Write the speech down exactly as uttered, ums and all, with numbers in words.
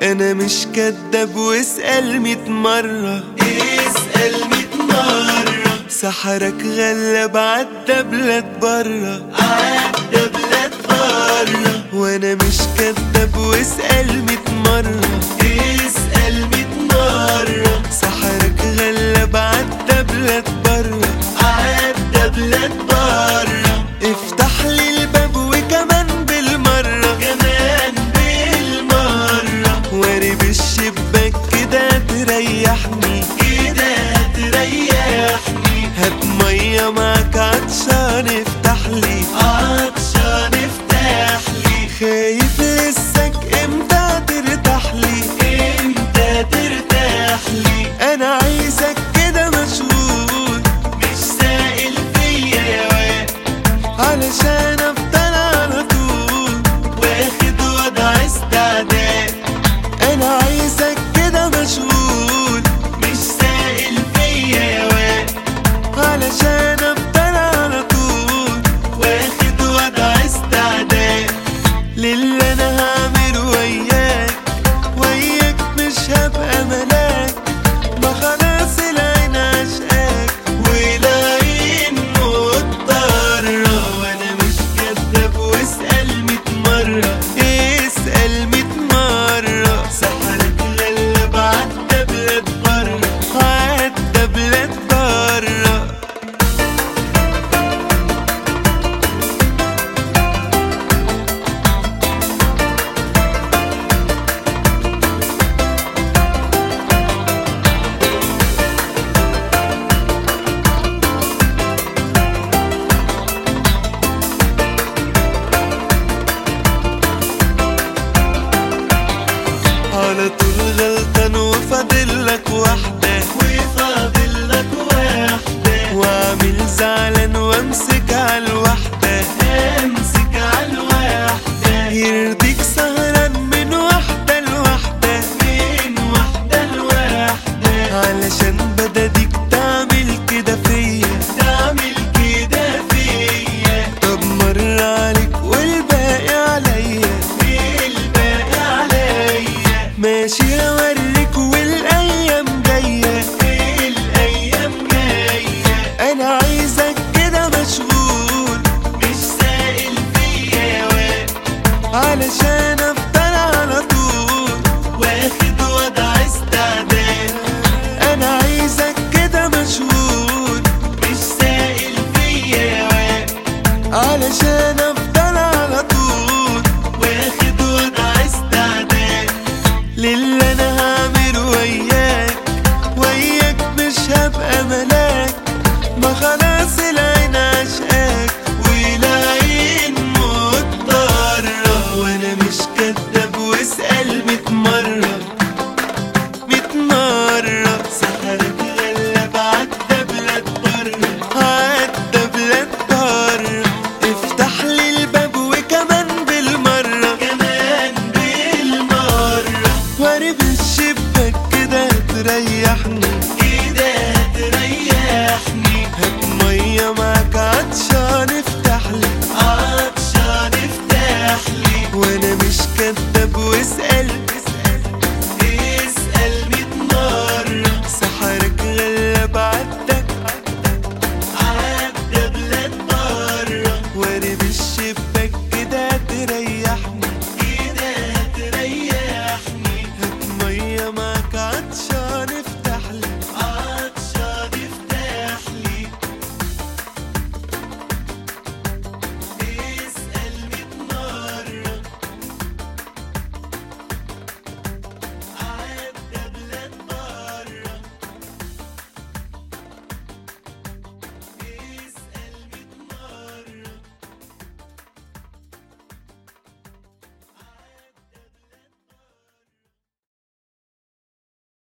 انا مش كداب واسأل ميت مرة، اسأل ميت مرة. سحرك غلب عدى بلاد برا، عدى بلاد برا. وانا مش كداب واسأل ميت مرة، اسأل ميت مرة. سحرك غلب عدى بلاد برا، عدى بلاد برا. افتح لي الباب وكمان بالمرة، كمان بالمرة. وارب الشباك كده تريحني، كده تريحني. هات مية معاك عطشان افتح لي، عطشان افتح لي. خايف لسك امتى ترتاح لي، امتى ترتاح لي. انا عايزك كده مشغول، مش سائل فيا يا واد، علشان افضل على طول واخد وضع استعداد. انا عايزك كده مشغول، مش سائل فيا يا واد، علشان افضل على طول واخد وضع استعداد. للي انا هعمله وياك، وياك مش هبقى ملاك. ما خلاص العين عشقاك والعين مضطرة. وانا مش كداب واسأل ميت مرة، اسأل ميت مرة. سحرك غلب عدى بلاد برا، عدى بلاد برا. على طول غلطان وفاضلك واحدة، وفاضلك واحدة. واعمل زعلان وامسك عالواحدة، امسك عالواحدة. يرضيك سهران من واحدة لواحدة، من واحدة لواحدة. علشان بداديك تعمل كده فيا، تعمل كده فيا. طب مر عليك والباقي عليا، الباقي عليا. ماشي